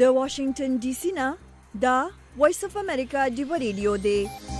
د واشنگټن ډي سي نه دا وایس اف امریکا دی ریډیو دی.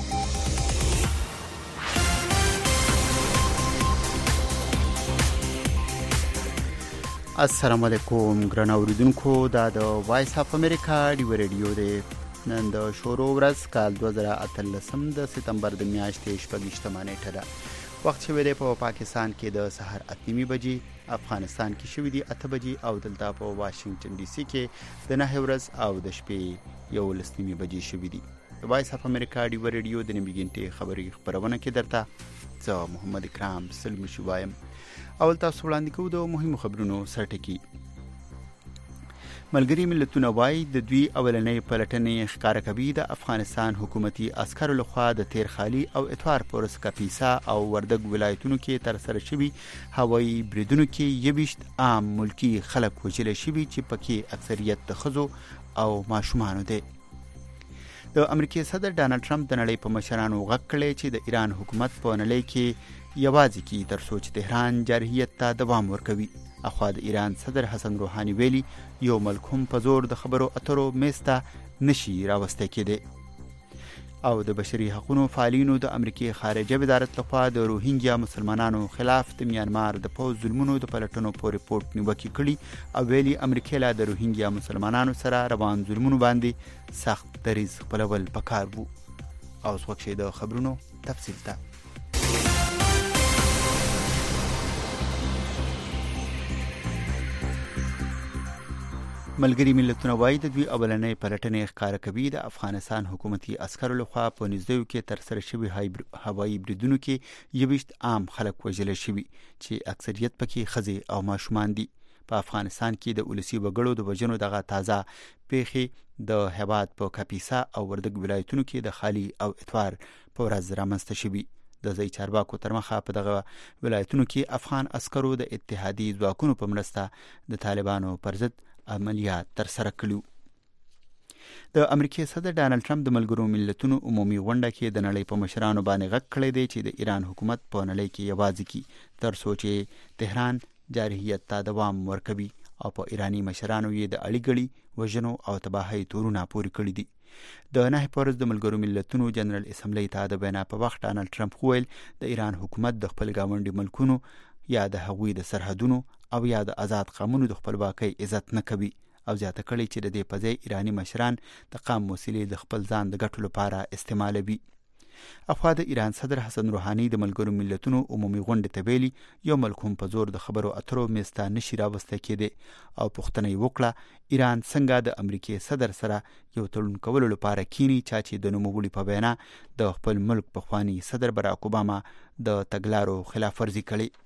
السلام علیکم ګران اوریدونکو، دا د وایس اف امریکا دی ریډیو دی. نن د شورو ورځ کال 2018 د سپتمبر د میاشتې 28 نیټه ده. وخت شوی دی په پاکستان کې د سحر 8:30 بجې، افغانستان کې شوی دی 8 بجې او دلته په واشنگټن ډي سي کې د 9 ورځ او د شپې 11:30 بجې شوی دی. د وایس اف امریکا دی ریډیو د نبیګنټي خبري خبرونه کې درته زه محمد اکرام سلمی شوایم. اول تاسو وړاندې کوو د مهمو خبرونو سرټکی. ملګری ملتونه وايي د دوی اولنۍ پلټنې ښکاره کوي د افغانستان حکومتي عسکرو لخوا د تیر خالي او اتوار پورس کاپیسا او وردګ ولایتونو کې تر سره شوي هوایي بریدونو کې 21 عام ملکی خلک وژل شوي چې پکې اکثریت د ښځو او ماشومانو دي. د امریکای صدر ډانلډ ټرمپ د نړۍ په مشرانو غږ کړی چې د ایران حکومت په نړۍ کې یوازې کې تر څو چې تهران جارحیت ته دوام ورکوي. اخوا د ایران صدر حسن روحانی ویلي یو ملک هم په زور د خبرو اترو میسته نشي راوستی کېدی. او د بشري حقوقو فعالینو د امریکای خارجه وزارت لخوا د روهینګیا مسلمانانو خلاف د میانمار د پوز ظلمونو د پلټنو په ریپورت نیوکه کړي او ویلي امریکای له د روهینګیا مسلمانانو سره روان ظلمونو باندې سخت دریځ خپلول پکار وو. او څوک شي د خبرونو تفصیل ته. ملګری ملتونه وايي د دوی اولنۍ پلټنې ښکاره کوي د افغانستان حکومتي عسکرو لخوا په نږدې کې تر سره شوي هوایي بریدونو کې 21 عام خلک وژل شوي چې اکثریت پکې ښځې او ماشومان دي. په افغانستان کې د ولسی وګړو د وژنو دغه تازه پیښې د هیواد په کاپیسا او وردګ ولایتونو کې د خالي او اتوار په ورځ رامنځته شوي. د ځای چارواکو تر مخه په دغه ولایتونو کې افغان عسکرو د اتحادي ځواکونو په مرسته د طالبانو پر ضد عملیات تر سره کړو. د امریکای صدر ډانلډ ټرمپ د ملګرو ملتونو عمومي غونډه کې د نړۍ په مشرانو باندې غږ کړی دی چې د ایران حکومت په نړۍ کې یوازې کی تر څو چې تهران جارحیت ته دوام ورکوي او په ایرانی مشرانو یې د اړیګړي وژنو او تباہي تورونه پورې کړی دي. د 9 پورس د ملګرو ملتونو جنرال اسمبلی ته د وینا په وخت ډانلډ ټرمپ وویل د ایران حکومت د خپل ګاونډي ملکونو یا د هغوی د سرحدونو او یا د آزاد قومونو د خپلواکۍ عزت نه کوي او زیاته کړي چې د دې په ځای ایرانی مشران د قام وسیلې د خپل ځان د ګټلو لپاره استعمالوي. اخوا د ایران صدر حسن روحانی د ملګرو ملتونو عمومي غونډې ته ویلي یو ملک هم په زور د خبرو اترو میسته نشي راوستی کېدی او پوښتنه یې وکړه ایران څنګه د امریکای صدر سره یو تړون کولو لپاره کینی چې د نوموړي په وینا د خپل ملک پخوانی صدر براک اوباما د تګلارو خلاف ورزي کړي.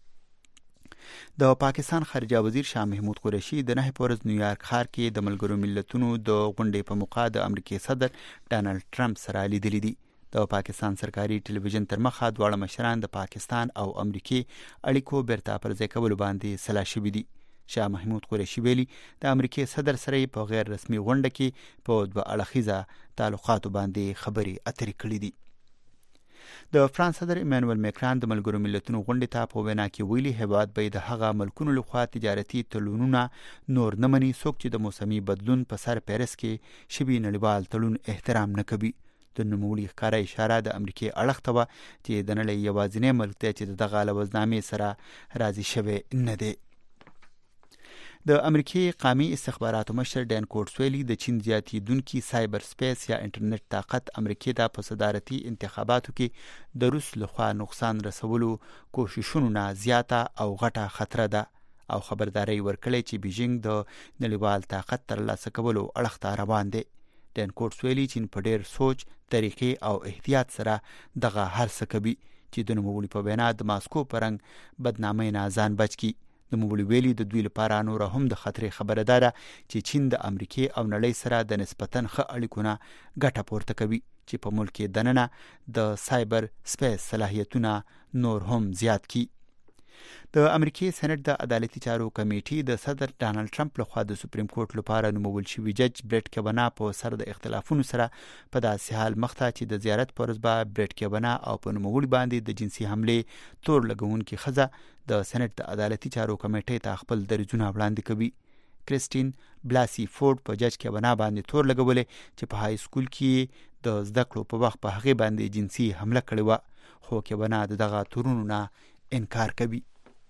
د پاکستان خارجه وزیر شاه محمود قریشي د 9 پورز نیویارک ښار کې د ملګرو ملتونو د غونډې په موقع د امریکای صدر ډانلډ ټرمپ سره لیدلي دي. د پاکستان سرکاري ټلویزیون تر مخه دواړه مشران د پاکستان او امریکای اړیکو بیرته پر ځای کولو باندې سلا شوي دي. شاه محمود قریشي ویلي د امریکای صدر سره په غیر رسمي غونډه کې په دوه اړخیزه تعلقاتو باندې خبري اترې کړې دي. د فرانس صدر ایمانوئل ماکرون د ملګرو ملتونو غونډې ته په وینا کې ویلي هیواد به د هغه ملکونو لخوا تجارتي تړونونه نور نه مني څوک چې د موسمي بدلون په سر پیرس کې شوي نړیوال تړون احترام نه کوي. د نوموړي ښکاره اشاره د امریکای اړخ ته وه چې د نړۍ یوازینی ملک دی چې د دغه لوزنامې سره راضي شوی نه دی. د امریکای قومي استخباراتو مشر ډین کورټس ویلي د چین زیاتیدونکي سایبر سپیس یا انټرنیټ طاقت امریکای ته په صدارتي انتخاباتو کې د روس لخوا نقصان رسولو کوششونو نه زیاته او غټه خطره ده او خبرداري ورکړي چې بیجینګ د نړیوال طاقت ترلاسه کولو اړخ ته روان دی. ډین کورټس ویلي چین په ډیر سوچ طریقې او احتیاط سره دغه هر څه کوي چې د نوموړي په وینا د ماسکو په رنګ بدنامۍ نه ځان بچ کړي. نوموړي ویلي د دوی لپاره نور هم د خطرې خبره ده چې چین د امریکای او نړۍ سره د نسبتاً ښه اړیکو نه ګټه پورته کوي چې په ملک کې دننه د سایبر سپیس صلاحیتونه نور هم زیات کړي. د امریکای سېنات د عدالتي چارو کمیټې د صدر ډانلډ ټرمپ لخوا د سپریم کورټ لپاره نومول شوي جج بریټ کیونا په سر د اختلافونو سره په داسې حال مخ ته چې د زیارت پر ورځ به بریټ کیونا او په نوموړي باندې د جنسي حملې تور لګونکي ښځه د سېنات د عدالتي چارو کمیټې ته خپل دریځونه وړاندې کوي. کریسټین بلاسي فورد په جج کیوانا باندې تور لګولې چې په های سکول کې د زده کړو په وخت په هغه باندې جنسي حمله کړې و، خو کیوانا دغه تورونو نه انکار کوي.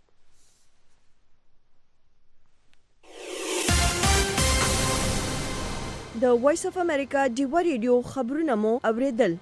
د وایس اف امریکا ډیوا ریډیو خبرونه مو اوریدل.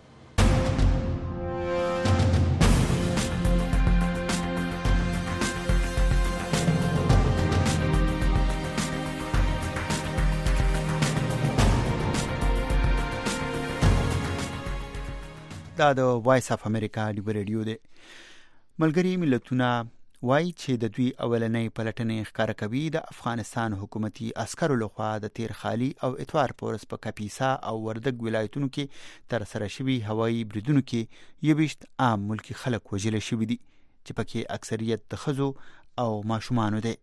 دا د وایس اف امریکا ډیوا ریډیو دی. ملګري ملتونه وایي چې د دوی اولنۍ پلټنې ښکاره کوي د افغانستان حکومتي عسکرو لخوا د تیر خالي او اتوار په ورځ په کاپیسا او وردګ ولایتونو کې ترسره شوي هوایي بریدونو کې 21 عام ملکي خلک وژل شوي دي چې پکې اکثریت د ښځو او ماشومانو دی.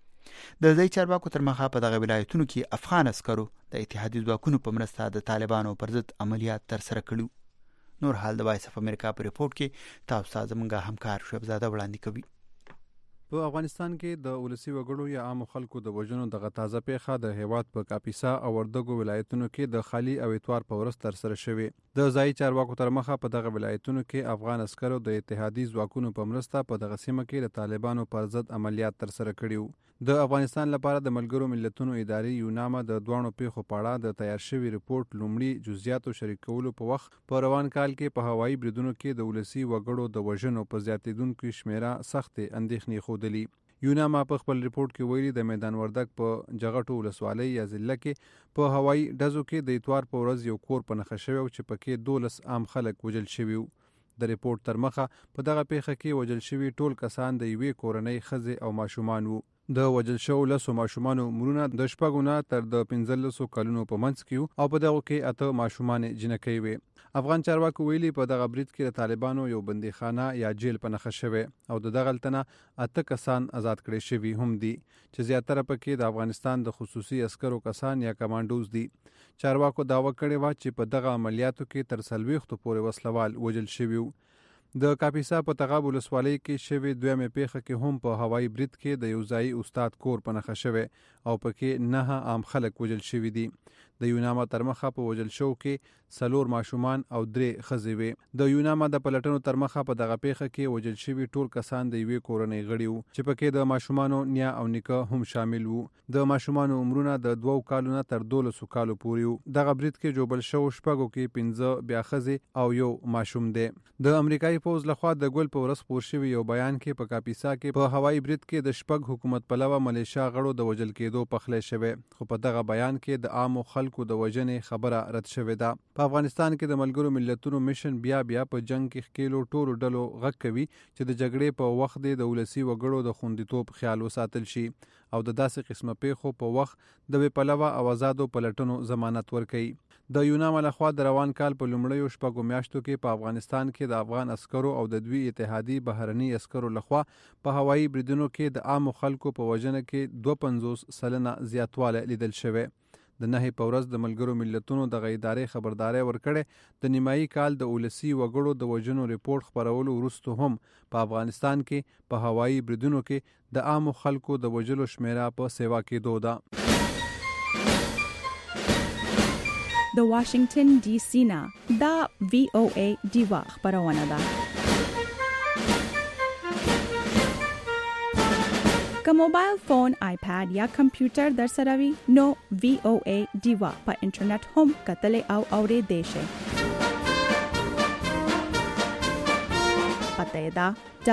د ځای چارواکو تر مخه په دغه ولایتونو کې افغان عسکرو د اتحادي ځواکونو په مرسته د طالبانو پر ضد عملیات ترسره کړي. نور حال د وایس اف امریکا په ریپورت کې تاسو ته زموږ همکار شهبزاده وړاندې کوي. په افغانستان کې د ولسی وګړو یا عام خلکو د وژنو دغه تازه پیښه د هیواد په کاپیسا او وردګو ولایتونو کې د خالي او اتوار په ورځ ترسره شوې. د ځای چارواکو تر مخه په دغه ولایتونو کې افغان عسکرو د اتحادي ځواکونو په مرسته په دغه سیمه کې د طالبانو پر ضد عملیات ترسره کړي. د افغانستان لپاره د ملګرو ملتونو اداري یوناما د دوانو پیښو په اړه د تیار شوی ریپورت لومړی جزئیاتو شریکولو په وخت په روان کال کې په هوایي بریدونو کې د ولسی وګړو د وژنو په زیاتیدونکو شمیره سختې اندېښنې ښودلې. یوناما په خپل ریپورت کې ویلي د میدان وردګ په جغټو ولسوالۍ یا ضلع کې په هوایي ډزو کې د اتوار په ورځ یو کور په نښه شوی چې پکې 12 عام خلک وژل شوي. د ریپورت تر مخه په دغه پیښه کې وژل شوي ټول کسان د یوې کورنۍ ښځې او ماشومان وو. د وژل شوو 10 ماشومانو عمرونه د 6 نه تر د 15 کلونو په منځ کې او په دغه کې 8 ماشومان جنکۍ وي. افغان چارواکو ویلي په دغه برید کې د طالبانو یو بندیخانه یا جیل په نښه شوی او د دغه لتنه 8 کسان آزاد کړي شوي هم دي چې زیاتره پکې د افغانستان د خصوصي عسکرو کسان یا کمانډوز دي. چارواکو داوا کړې و چې په دغه عملیاتو کې تر 40 پورې وسلوال وژل شوي. د کاپیسا په تغاب ولسوالۍ کې شوی دویمه پیښه کې هم په هوایي برید کې د یو ځایي استاد کور په نښه شوی او پکې 9 عام خلک وژل شوي دي. د یوناما تر مخه په وژل شو کې 4 ماشومان او 3 ښځې وي. د یوناما د پلټنو تر مخه په دغه پیښه کې وژل شوي ټول کسان د یوې کورنۍ غړي وو چې پکې د ماشومانو نیا او نیکه هم شامل وو. د ماشومانو عمرونه د 2 کالو نه تر 12 کالو پورې وو. دغه برید کې جوړل شو شپږو کې 15 بیا ښځې او یو ماشوم دی. د امریکایي پوز لخوا د ګل په ورځ خپور شوی یو بیان کې په کاپیسا کې په هوایي برید کې د شپږ حکومت پلوه ملیشیا غړو د وژل کېدو پخلی شوی، خو په دغه بیان کې د عامو خلکو د وژنې خبره رد شوې ده. په افغانستان کې د ملګرو ملتونو میشن بیا په جنگ کې ښکېلو ټولو ډلو غږ کوي چې د جګړې په وخت د ولسي وګړو د خوندیتوب خیال وساتل شي او د داسې قسمه پیښو په وخت د بې پلوه او آزادو پلټنو ضمانت ورکوي. د یوناما لخوا د روان کال په لومړیو 6 میاشتو کې په افغانستان کې د افغان عسکرو او د دوی اتحادي بهرني عسکرو لخوا په هوایي بریدونو کې د عامو خلکو په وژنه کې 52% زیاتوالی لیدل شوی. د 9 په ورځ د ملګرو ملتونو دغه ادارې خبرداری ورکړې د نیمایي کال د ولسي وګړو د وژنو ریپورت خپرولو وروسته هم په افغانستان کې په هوایي بریدونو کې د عامو خلکو د وژلو شمیره په سیوا کېدو ده. د واشنگټن ډي سي نه دا VOA ډیوا خبرونه ده. که موبایل فون، آیپاد یا کمپیوټر در سره وي نو VOA ډیوا په انټرنیټ هم کتلې او اورېدې شئ. پته دا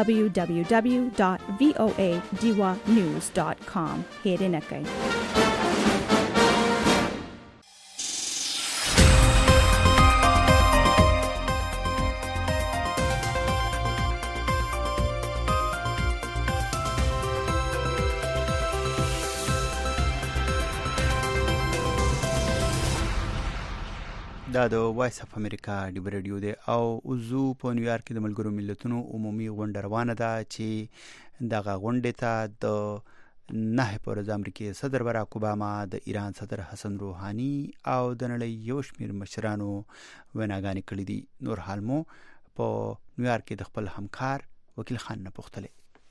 www.voadiwanews.com هېر نه کړئ. دا د وایس اف امریکا ډیوا ریډیو دی او اوزو په نیویارک کې د ملګرو ملتونو عمومي غونډه روانه ده چې دغه غونډې ته د 9 په ورځ امریکایي صدر باراک اوباما، د ایران صدر حسن روحاني او د نړۍ یو شمېر مشرانو ویناګانې کړې دي. نور حال مو په نیویارک کې د خپل همکار وکیل خان نه پوښتلې.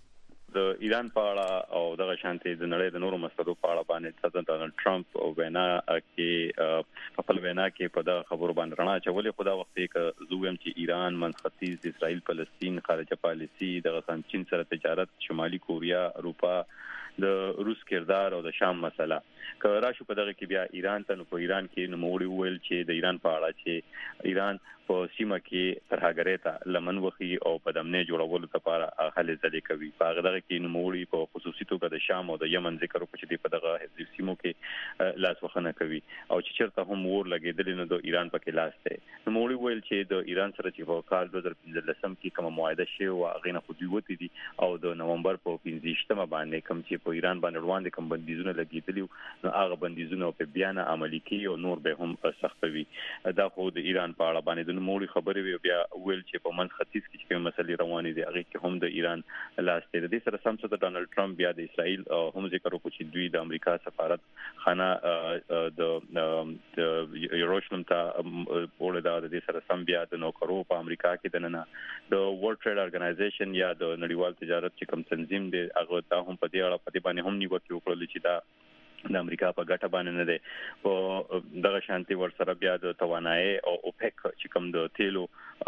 د ایران په اړه او دغه شانتي د نړۍ د نورو مسلو په اړه باندې صدر ډونالد ټرمپ او وینا کې په خپل وینا کې په دغه خبرو باندې رڼا اچولې. خو دا وخت کې زویم چې ایران من ختیځ د اسرائیل فلسطین خارجه پالیسي دغه سم چین سره تجارت شمالي کوریا اروپا د روس کردار او د شام مسله که راشو په دغه کې بیا ایران ته نو په ایران کې نوموړي ویل چې د ایران په اړه چې ایران په سیمه کې ترهګرۍ ته لمن وخی او په دمنه جوړولو لپاره هلې ځلې کوي. په هغه دغه کې نوموړي په خصوصي توګه د شام او د یمن ذکر وکړي چې په دغه سیمو کې لاس وخنه کوي او چې چیرته هم ور لګیدل نو د ایران په کې لاس دی. نوموړي ویل چې د ایران سره چې په کال 2015 کې کوم معاهده شوی او هغه نه خو دوی وتی دي او د نومبر په 15مه باندې کوم چې په ایران باندې روان دي کوم بندیزونه لګیدل نو هغه بندیزونه په بیان عملی کې او نور به هم سختوي. دا خو د ایران په اړه باندې نوموړي خبرې وی بیا ویل چې په من ختیځ کې کوم مسلې روانې دي هغه کې هم د ایران لاس دی. د سره سم څه د ډونالد ټرمپ بیا د اسرائیل هم ذکر وکړي چې دوی د امریکا سفارت خانه د یروشلم ته وړل دا د سره سم بیا د نوکرو په امریکا کې دننه د ورلد ټریډ ارګنایزیشن یا د نړیوال تجارت چې کوم تنظیم دی هغه ته هم په دې اړه په دې باندې هم نیوکه وکړل چې دا د امریکا په ګټه باندې نه دی. په دغه شانتي ورسره بیا د توانایي او اوپک چې کوم د تیلو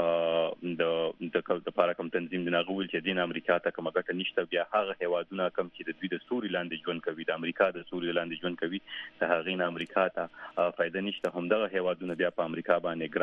د لپاره کوم تنظیم دی نغول چې دین امریکا ته کوم ګټه نشته. بیا هغه هیوادونه کوم چې د دوی د سوري لاندې ژوند کوي د امریکا د سوري لاندې ژوند کوي ته هغه نه امریکا ته فائدہ نشته. هم دغه هیوادونه بیا په امریکا باندې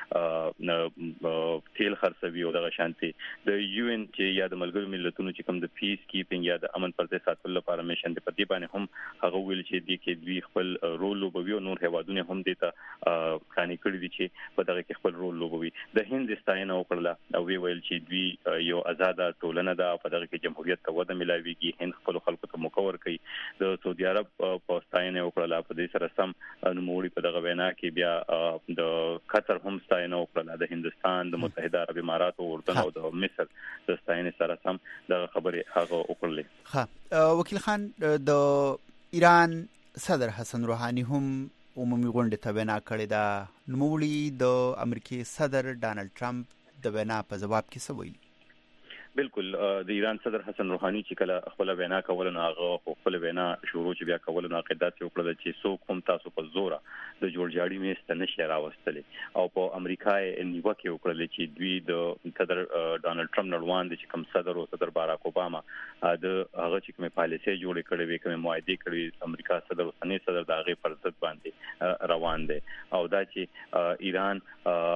ګران تیل خرڅوي او دغه شانتي د یو ان چې یا د ملګرو ملتونو چې کوم د پیس کیپینګ یا د امن پرځای ساتلو لپاره میشن دی په دې باندې هم هغه ویل چې د کې دوی خپل رول لوبوي او نور هیوادونه هم دته کاني کړی دي چې په دغه کې خپل رول لوبوي. د هند ستاینه وکړه او ویل چې دوی یو آزاد ټولنه ده په دغه کې جمهوریت ته وده ملاويږي. هند خپل خلکو ته مکور کوي. د سعودي عرب په ستاینه وکړه په دې سره سم نوموړي په دغه وینا کې بیا د قطر هم ستاینه وکړه د هندستان د متحده عرب امارات او اردن او د مصر د ستاینه سره سم د خبرې هغه وکړلې. وکیل خان د ایران صدر حسن روحانی هم عمومي غونډه ته وینا کړې ده. نوموړي د امریکای صدر ډونالد ټرمپ د وینا په جواب کې څه ویلي؟ بالکل د ایران صدر حسن روحانی چې کله خپل وینا کول نو هغه خپل وینا شروع چې بیا کول نو عقیدت وکړه چې څوک هم تاسو په زوره د جوړجاړي میسته نشي راوستلې او په امریکا یې نیوکه وکړه چې دوی د صدر ډونالد ټرمپ نړوان دي چې کوم صدر او صدر باراک اوباما د هغه چې کوم پالیسي جوړې کړې وي کوم معاهده کړې امریکا صدر او سنی صدر د هغه پر ضد باندې روان دي او دا چې ایران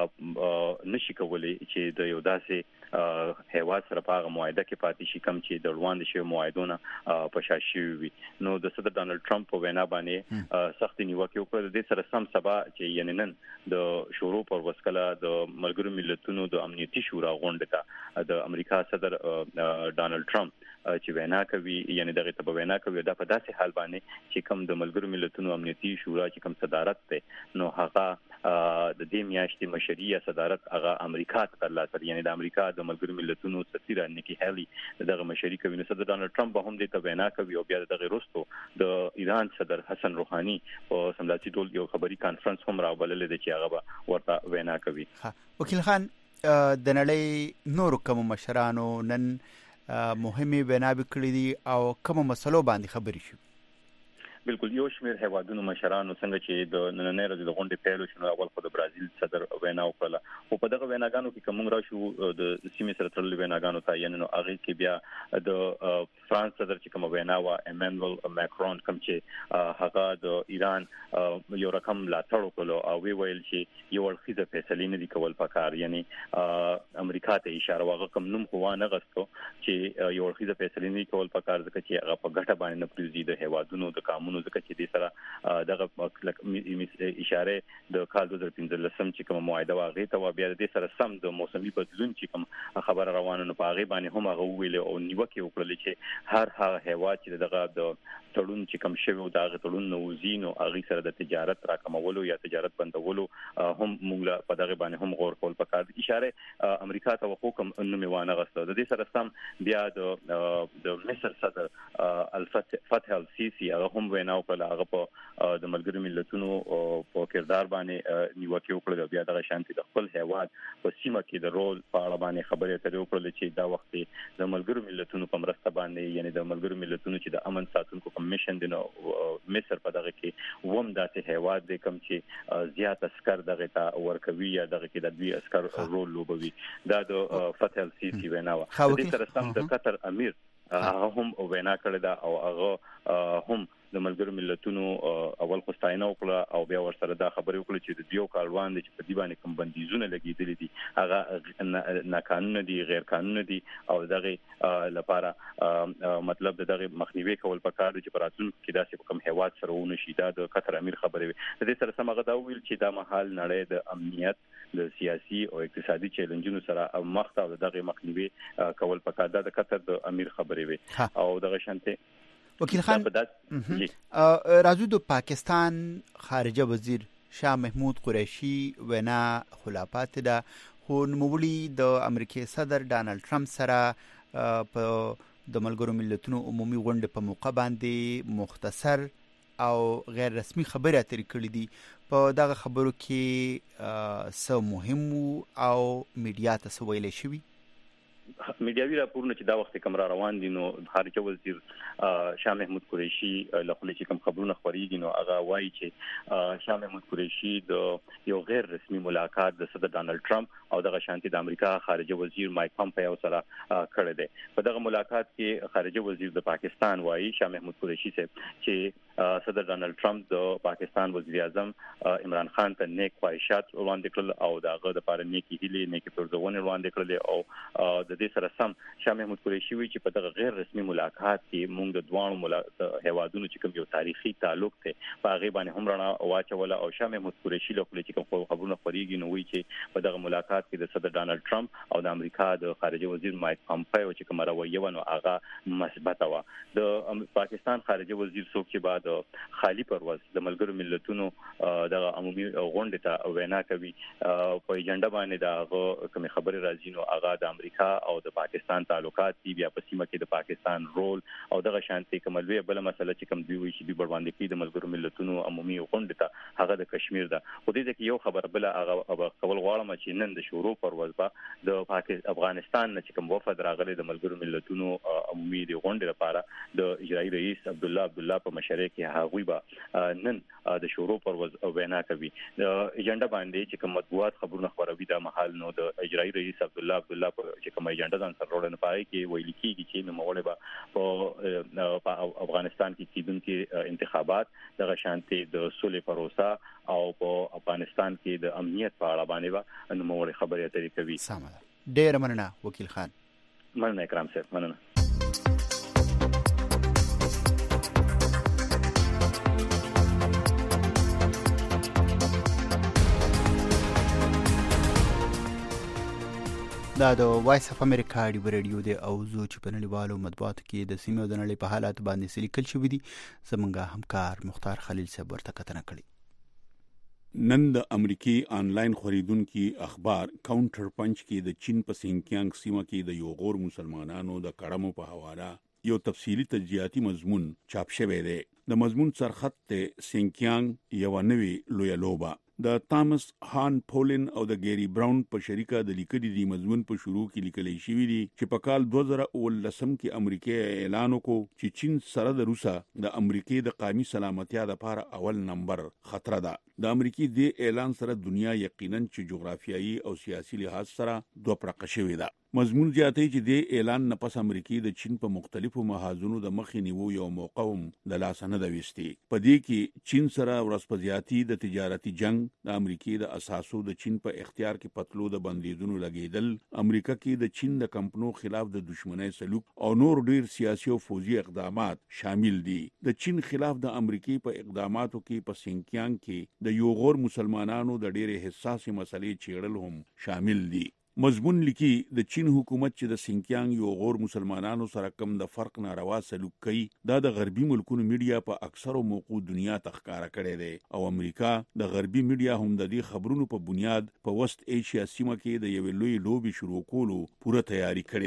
نشي کولای چې د یو داسې هیواد سره په معاهده کې پاتې شي کوم چې د روان دي شی معاهدونه په شاشي وي. نو د صدر ډونالد ټرمپ په وینا باندې سخت نیوکه وکړه. د سره سم سبا چې یعنی نن د شورو پر وسکله د ملګرو ملتونو د امنیتي شورا غونډه ته د امریکا صدر ډونالد ټرمپ چې وینا کوي یعنی دغه ته وینا کوي دا په داسې حال باندې چې کوم د ملګرو ملتونو امنیتي شورا چې کوم صدارت ته نو هغه د دې میاشتې مشري صدارت هغه امریکا ته ترلاسه یعنی د امریکا د ملګرو ملتونو سفیر نیکی هیلی دغه مشري کوي. نو صدر ډونالد ټرمپ هم دې ته وینا کوي او بیا دغه وروسته د ایران صدر حسن روحانی په سملاسي ډول یو خبري کانفرنس هم راوبلل دي چې هغه ورته وینا کوي. وکیل خان د نړۍ نور کوم مشرانو نن مهمه وینا وکړې دي او کوم مسلو باندې خبري شي؟ بالکل یو شمېر هیوادونو مشرانو څنګه چې د نننۍ ورځې د غونډې پیل شنو اول خو د برازیل صدر وینا وکړه او په دغه ویناګانو کې کوم راشو د سیمې سره تړلې ویناګانو ته یعنی نو هغه کې بیا د فرانس صدر چې کوم وینا وا ایمانوئل ماکرون کوم چې هغه د ایران یو رقم لا تړو کولو او ویل چې یو ورخیزه فیصله نه دی کول پکار یعنی امریکا ته اشاره واغه کوم نوم خو نه غستو چې یو ورخیزه فیصله نه کول پکار ځکه چې هغه په ګټه باندې نه پریزي د هیوادونو د قانونو ځکه چې د سره دغه اشاره د کال 2015 سم چې کوم معاهده واغې ته بیا د سره سم د موسمي بدلون چې کوم خبر روانه په هغه باندې هم هغه ویل او نیوکه وکړل چې هر هغه هیواد چې دغه د تړون چې کوم شوی او دغه تړون نوزینو هغه سره د تجارت راکمولو یا تجارت بندولو هم موږ په دغه باندې هم غور کول پکار اشاره امریکا ته حکم انه میوانه غسته د دې سره سم بیا د مصر صدر الفتح السیسی هغه هم وینا وکړه هغه په د ملګرو ملتونو په کردار باندې نیوکه وکړه بیا د شانتي د خپل هیواد په سیمه کې د رول په اړه باندې خبرې اترې وکړه چې دا وخت د ملګرو ملتونو په مرسته باندې یعنی د ملګرو ملتونو چې د امن ساتونکو کمیشن د مصر په دغه کې ووم داسې هیواد د کم چې زیات اسکر دغه ته ورکوي یا دغه کې د دوی اسکر رول لوبوي دا د فتح السیسی وینا و د سره سم د قطر امیر هم وینا کړی دا او هغه هم د ملګرو ملتونو اول خو ستاینه وکړه او بیا ورسره دا خبرې وکړه چې د دیو کاروان دي چې په دی باندې کوم بندیزونه لګیدلي دي هغه ناقانونه دي غیر قانوني دي او دغه لپاره مطلب دغه مخنیوي کول پکار دي چې پراتون کې داسې کوم هیواد سره ونه شي دا د قطر امیر خبرې وي د دې سره سم هغه دا ویل چې دا محل نړۍ د امنیت د سیاسي او اقتصادي چیلنجونو سره مخ ته دغه مخنیوي کول پکار ده د قطر د امیر خبرې وي او دغه شانته وکیل خان راځو د پاکستان خارجه وزیر شاه محمود قریشي وینا خلافات ده خو نوموړي د امریکای صدر ډانلډ ټرمپ سره په د ملګرو ملتونو عمومي غونډې په موقع باندې مختصر او غیر رسمي خبرې اترې کړې دي په دغه خبرو کې څه مهم او میډیا ته څه ویلی شوي میډیاوي راپورونه چې دا وخت کوم را روان دي نو خارجه وزیر شاه محمود قریشي له خپل چې کوم خبرونه خوريږي نو هغه وایي چې شاه محمود قریشي د یو غیر رسمي ملاقات د صدر ډانلډ ټرمپ او دغه شانتي د امریکا خارجه وزیر مایک پامپیو سره کړی دی په دغه ملاقات کې خارجه وزیر د پاکستان وایي شاه محمود قریشي چې صدر ډانلډ ټرمپ د پاکستان وزیر اعظم عمران خان ته نیک خواهشات وړاندې کړل او دغه د لپاره نیکی هیلې نیکی پرځونه وړاندې کړل او د دې سره سم شاه محمود قریشي وی چې په دغه غیر رسمي ملاقات کې موږ د دوه هیوادونو چې کوم یو تاریخي تعلق ته په هغه باندې هم رڼا واچوله او شاه محمود قریشي له خپل چې کوم خبرونه خوريږي نو وی چې په دغه ملاقات کې د صدر ډانلډ ټرمپ او د امریکا د خارجه وزیر مایک پامپیو چې کوم رویه ونه هغه مثبت و د پاکستان خارجه وزیر څوک چې بعد خالی پرواز د ملګرو ملتونو د عمومي غونډه ته وینا کوي په ایجنډا باندې دا کوم خبرې راځي نو هغه د امریکا او د پاکستان تعلقات دی بیا په سیمه کې د پاکستان رول او دغه شانتي کوملوي بل مسله چې کوم دی وی چې د بړاندې کې د ملګرو ملتونو عمومي غونډه ته هغه د کشمیر ده خو دې کې یو خبر بل هغه کول غواړم چې نن د شروع پرواز به د افغانستان نه چې کوم وفد راغلي د ملګرو ملتونو عمومي د غونډې لپاره د اجرایی رئیس عبدالله په مشرۍ کې هغوی به نن د شروع پرواز وینا کوي د ایجنډا باندې چې کوم مطبوعات خبرونه خبروي د محل نو د اجرایی رئیس عبدالله چې کوم ایجنډا ځان سره وړاندې پای کې ویل کېږي چې نوموړی به په افغانستان کې کیدونکو انتخابات دغه شانتي د سولې پروسه او په افغانستان کې د امنیت په اړه باندې نوموړی خبرې اترې کوي سمه ډېر مننه وکیل خان مننه اکرام صاحب مننه دا د وایس اف امریکا دی ریډیو دی او زو چې په نړیوالو مطبوعاتو کې د سیمې او د نړۍ په حالات باندې سلیکل شوې دي زمونږ همکار مختار خلیل صاحب ورته کتنه کړې نن د امریکای آنلاین خریدونکو اخبار کاونټر پنچ کې د چین په سینکیانګ سیمه کې د یو غور مسلمانانو د کړمو په حواله یو تفصیلی تجزیاتی مضمون چاپ شوی دی د مضمون سرخط ته سینکیانګ یو نوی لوی لوبه د تامس هان پولن او د ګيري براون په شریکه د لیکلي دی مضمون په شروع کې لیکل شوی دی چې په کال 2019 کې امریکا اعلان وکړ چې چین سره د روسا د امریکای د قومي سلامتیا لپاره اول نمبر خطر ده د امریکای د اعلان سره دنیا یقینا چې جغرافیایي او سیاسي لحاظ سره دوه پرقه شوی ده مضمون زیاتې چې د اعلان نه پس امریکای د چین په مختلفو محاذونو د مخې نیو یو موقعوم د لاسنه د وستي په دې کې چین سره ورسپزیاتی د تجارتي جنگ د امریکای د اساسو د چین په اختیار کې پتلو د بندیدونو لګیدل امریکا کې د چین د کمپنو خلاف د دشمنی سلوک او نور ډیر سیاسي او فوجي اقدامات شامل دي د چین خلاف د امریکای په اقداماتو کې په سینکیانګ کې د یو غور مسلمانانو د ډیره حساسه مسلې چیرل هم شامل دي مضمون لیکي د چین حکومت چې د سینکیانګ یو غور مسلمانانو سره کم د فرق ناروا سلوک کوي دا د غربي ملکونو میډیا په اکثرو موقعو دنیا ته ښکارا کړي دي او امریکا د غربي میډیا هم د دې خبرونو په بنیاد په وست ایشیا سیمه کې د یو لوی لوبي شروع کولو پوره تیاری کړې ده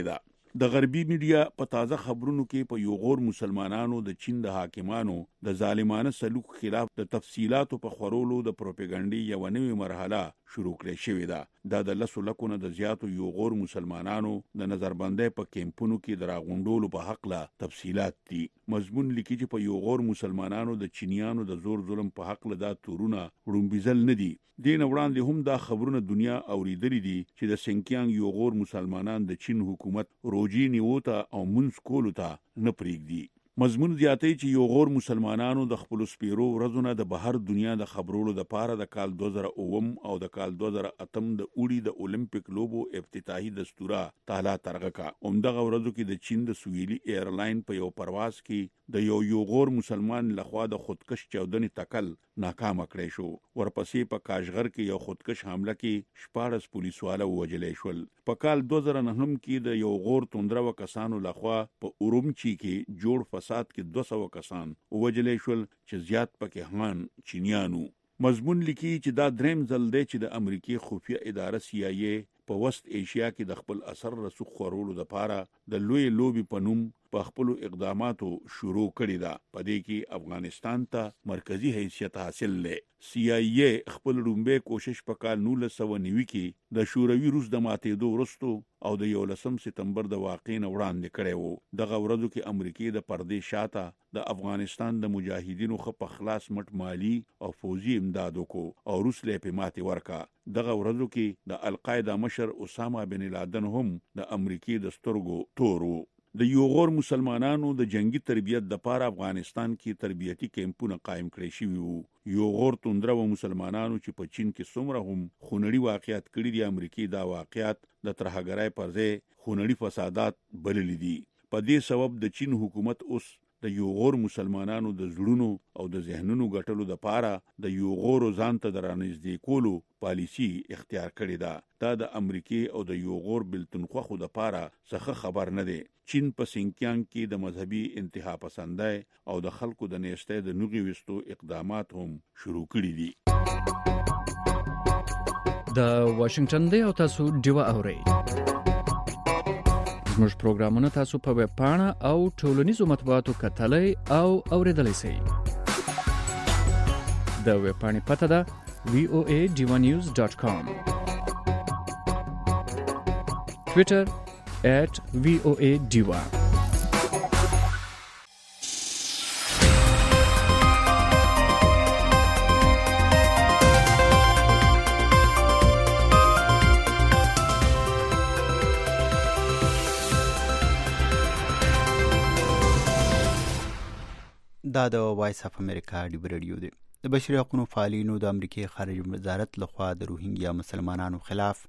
د غربي میډیا په تازه خبرونو کې په یو غور مسلمانانو د چین د حاکمانو د ظالمانه سلوک خلاف د تفصيلاتو په خورولو د پروپاګاندا یو نوې مرحله شروع کړې شوې ده د لسو لکونه د زیاتو یو غور مسلمانانو د نظربندۍ په کیمپونو کې د راغونډولو په حق له تفصيلات دي. مضمون لیکي چې په یو غور مسلمانانو د چینیانو د زور ظلم په حق له دا تورونه وړاندې نه دي. دین وړاندې هم دا خبرونه دنیا اوریدلې دي چې د سنکیانګ یو غور مسلمانان د چین حکومت روجي نیوته او منځ کولو ته نه پریږدي. مضمون زیاتې چې یو غور مسلمانانو د خپل سپیرو ورځونه د بهر دنیا د خبرولو د پاره د کال 2009 او د کال 2008 د اوړي د اولمپیک لوبو افتتاحي دستوره تعالی ترغه اومدغه ورځو کې د چین د سویلي ایرلاین په یو پرواز کې د یو غور مسلمان لخوا د خودکش چودنې تکل ناکام کړی شو. ورپسې په کاشغر کې یو خودکش حمله کې 14 پولیسواله وژل شول. په کال 2009 کې د یو غور توندرو کسانو لخوا په اورومچی کې جوړ فساد کې 200 کسان وژل شول چې زیات پکې هان چینیانو. مضمون لیکي چې دا دریم ځل دی چې د امریکای خفیه اداره CIA په وست ایشیا کې د خپل اثر رسوخ خورولو لپاره د لوی لوبي په نوم په خپل اقداماتو شروع کړی دا. په دې کې افغانستان ته مرکزی حیثیت حاصل لې. CIA خپل رومبه کوشش په کال 1990 کې د شوروي روس د ماتېدو وروسته او د 11 سپتمبر د واقعې نه وړاندې کړی وو. دغه ورځو کې امریکای د پردې شاته د افغانستان د مجاهدینو خپ خلاص مټ مالی او فوزي امداد وکړو او روس له په ماتې ورکا. دغه ورځو کې د القاعده مشر اسامه بن لادن هم د امریکای د سترګو تورو. د یو غور مسلمانانو د جنگي تربیت د پاره افغانستان کې تربیتی کیمپونه قائم کړی شوی وو. یو غور توندره و مسلمانانو چې په چین کې څومره هم خونړي واقعیت کړي دي، امریکای دا واقعیت د ترهګرۍ پر ځای خونړي فسادات بللی دي. په دې سبب د چین حکومت اوس د یو غور مسلمانانو د زړونو او د ذهنونو ګټلو د پاره د یو غور ځان ته درنځدې کولو پالیسی اختیار کړې ده. دا د امریکای او د یو غور بلتونخوا خو د پاره څخه خبر نه دی. چین په سنکیانګ کې د مذهبي انتها پسندۍ او د خلکو د نیستۍ د نوغي وستو اقدامات هم شروع کړي دي. د واشنگټن دی او تاسو ډیوا اورئ. زموږ پروګرامونه تاسو په ویب پاڼه او ټولنیزو مطبوعاتو کتلای او اوریدلای شئ. د ویب پاڼې پته ده voadivanews.com. Twitter @voadiva. دا د وایس اف امریکا ډیو رادیو دی. د بشري حقوقو فعالینو د امریکای خارجه وزارت لخوا د روهینګیا مسلمانانو خلاف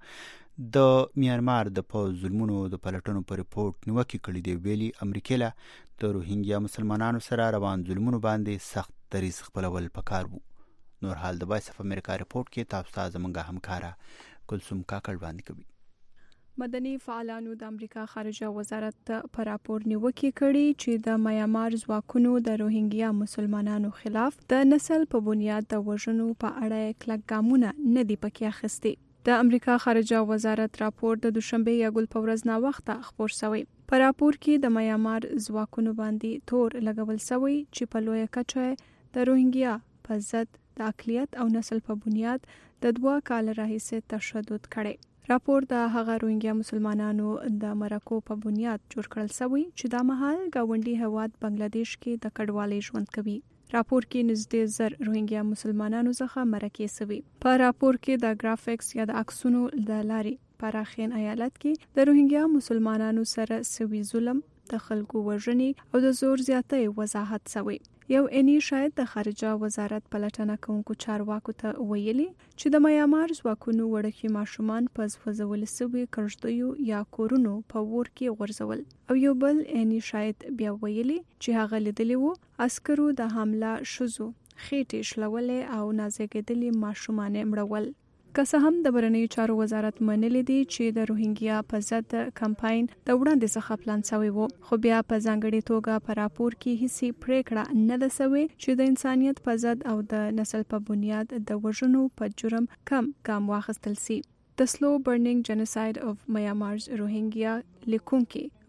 د میانمار د پوز ظلمونو د پلټنو پر ریپورت نیوکه کړې دی. ویلي امریکای له د روهینګیا مسلمانانو سره روان ظلمونو باندې سخت دریځ خپلول پکار وو. نور حال د وایس اف امریکا ریپورت کې تاسو ته زمونږه همکارا کلثوم کاکړ باندې کوي. مدني فعالانو د امریکا خارجه وزارت پر راپور نیوکه کړې چې د میانمار ځواکونو د روهینګیا مسلمانانو خلاف د نسل په بنیاد د وژنو په اړه کلک ګامونه نه دي پکې اخیستي. د امریکا خارجه وزارت راپور د دوشنبه یګل په ورځ نا وخته خبر شوی. په راپور کې د میانمار ځواکونو باندې تور لګول شوی چې په لوی کچه د روهینګیا په ضد د اقلیت او نسل په بنیاد د 2 کال راهیسې تشدد کړي. راپور د هغه روهینګیا مسلمانانو د مرکو په بنیاد جوړ کړل شوی چې د مهال گاونډي هواد بنگلاديش کې د کډوالۍ ژوند کوي. راپور کې نږدې 1000 روهینګیا مسلمانانو څخه مرکې شوی. په راپور کې د ګرافیکس یا د عکسونو د لاري پراخین ایالت کې د روهینګیا مسلمانانو سره سوي ظلم، د خلکو وژنې او د زور زیاتۍ وضاحت شوی. یو اني شاید د خارجه وزارت پلټنه کوونکو چارواکو ته ویلي چې د میانمار ځواکونو وړکي ماشومان په وځول سوي کړشتیو یا کورونو په ور کې غورځول، او یو بل اني شاید بیا ویلي چې هغه لیدلی وو عسکرو د حمله شوزو خېټې شلولې او نازګېدلې ماشومان مړول. که څه هم د بهرنیو چارو وزارت منلې دي چې د روهینګیا په ضد کمپاین د وړاندې څخه پلان شوی وو، خو بیا په ځانګړي توګه په راپور کې هیڅ پریکړه نه ده شوې چې د انسانیت په ضد او د نسل په بنیاد د وژنو په جرم کم ګام واخیستل شي. د سلو برنینګ جنوساید اف میانمارز روهینګیا لیکونکي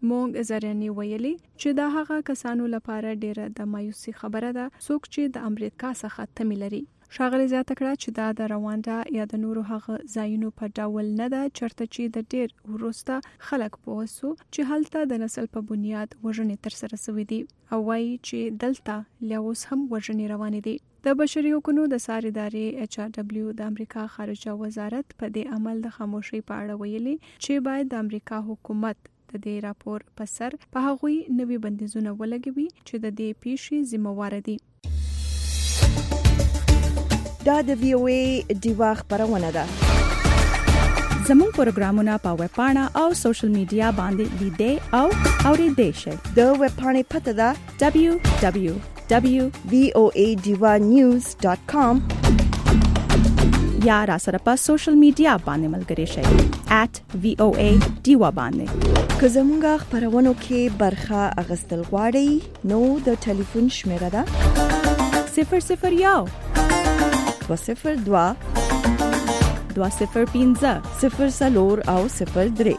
مونږ زرنی ویلي چې دا هغه کسانو لپاره ډیره د مایوسي خبره ده څوک چې د امریکا څخه تمه لري. ښاغلي زیاته کړه چې دا د رواندا یا د نورو هغه ځایونو په ډول نه ده چرته چې د ډیر وروسته خلک پوه سو چې هلته د نسل په بنیاد وژنې ترسره شوې دي او وايي چې دلته لاوس هم وژنې روانې دي. د بشري حقوقو د ساري ادارې HRW د امریکا خارجه وزارت په دې عمل د خاموشي په اړه ویلي چې باید د امریکا حکومت د دې راپور په سر په هغوی نوي بندیزونه ولګوي چې د دې پیښې ذمہوار دي. دا د VOA ډیوا خبرونه ده. زموږ پروګرامونه په ویب پاڼه او سوشل میډیا باندې لیدئ او اوریدئ شئ. د ویب پاڼې پته ده www.voadivanews.com یا را سره په سوشل میډیا باندې ملګري شئ @VOA ډیوا باندې. که زموږ خبرونو کې برخه اغستل غواړئ نو د ټلیفون شمیره ده 001 202 205 04 او 03.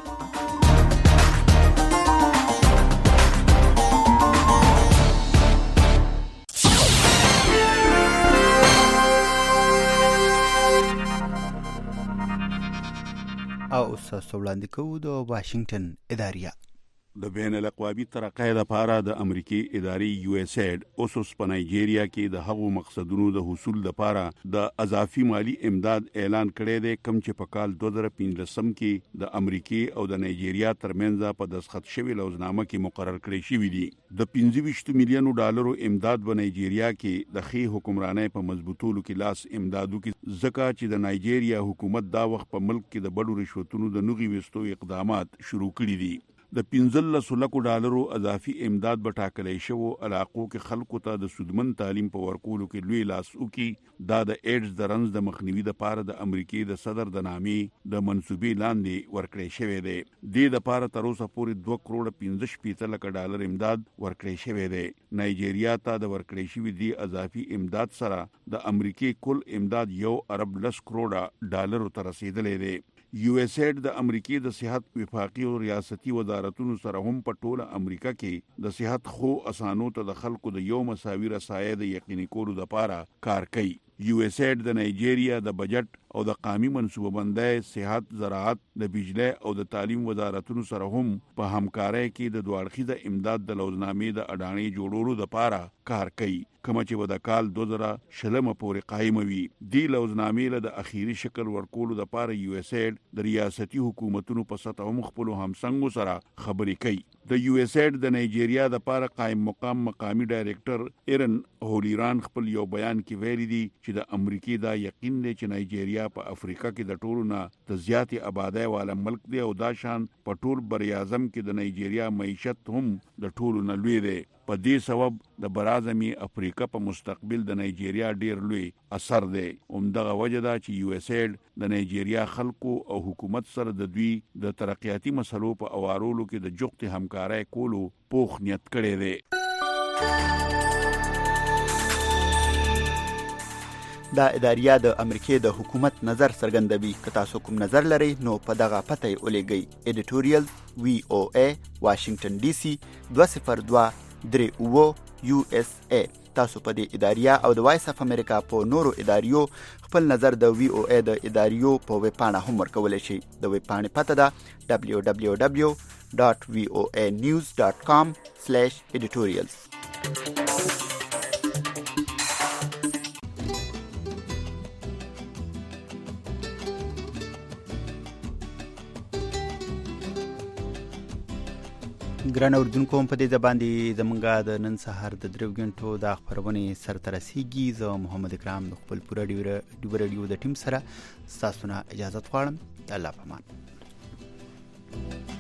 او تاسو وړاندې کوو د واشنگټن ادارې د بین الاقوامي ترقۍ لپاره د امریکای ادارې USAID اوس په نایجیریا کې د هغو مقصدونو د حصول لپاره د اضافي مالی امداد اعلان کړی دی کوم چې په کال 2015 کې د امریکای او د نایجیریا ترمنځ په دستخط شوی لوزنامه کې مقرر کړی شوی دی. د 25 میلیون ډالرو امداد په نایجیریا کې د خې حکمرانۍ په مضبوطولو کې لاس امدادو کې ځکه چې د نایجیریا حکومت دا وخت په ملک کې د بډو رشوتونو د نوغي وستو اقدامات شروع کړي دي. د 15 لکو ډالرو اضافي امداد به ټاکلې شو علاقو کې خلکو ته د سودمن تعلیم په ورکولو کې لوی لاس وکي. دا د ایډز د رنځ د مخنیوي لپاره د امریکای د صدر د نامې د منسوبې لاندې ورکړې شوی دی. د لپاره تر اوسه پورې 2 کروڑ 15 لک ډالر امداد ورکړې شوی دی. نایجیریا ته د ورکړې شوی دی اضافي امداد سره د امریکای کل امداد 1 ارب 10 کروڑ ډالر ته رسیدلې دی. USAID د امریکای د صحت وفاقي او ریاستي وزارتونو سره هم په ټوله امریکا کې د صحت خو اسانو ته د خلکو د یو مساوي رسایي د یقیني کولو لپاره کار کوي. USAID د نایجیریا د بجټ او د قومي منصوبه بندۍ صحت زراعت د بجلی او د تعلیم وزارتونو سره هم په همکارۍ کې د دوړخیزه امداد د لوزنامې د اډانې جوړولو لپاره کار کوي کوم چې د کال 2020 پورې قائم وي. دی لوزنامې له د اخیری شکل ورکولو لپاره USAID د ریاستي حکومتونو په سطح مخبل همسنګو سره خبرې کوي. د USAID د نایجیریا د لپاره قائم مقام مقامی ډایریکټر ایرن هولیران خپل یو بیان کې ویلي دي چې د امریکای دا یقین دی چې نایجیریا په افریقا کې د ټولو نه د زیاتې آبادی والا ملک دی او دا شان په ټول بر اعظم کې د نایجیریا معیشت هم د ټولو نه لوی دی. په دې سبب د برازمي افریقا په مستقبل د نایجیریا ډیر لوی اثر دی. همدغه وجه ده چې USAID د نایجیریا خلکو او حکومت سره د دوی د ترقیاتي مسلو په اوارولو کې د جوخت همکارۍ کولو پوخ نیت کړی دی. دا ادارې د امریکای د حکومت نظر څرګندوي. که تاسو کوم نظر لرئ نو په دغه پته یې ولېږئ. ایډیټوریال VOA واشنگټن DC 202 USA. تاسو په دې ادارې او د وایس اف امریکا په نورو ادارو خپل نظر د VOA د ادارو په ویب پاڼه هم ورکولی شئ. د ویب پاڼې پته ده www.voanews.com/editorials. ګران اوردونکو په دې ځباندې زمونږه د نن سهار د 3 غنټو د خبرونې سرته رسیږي. زه محمد اکرام د خپل پوره ډیو رادیو د ټیم سره تاسو نه اجازه غواړم. الله پامان.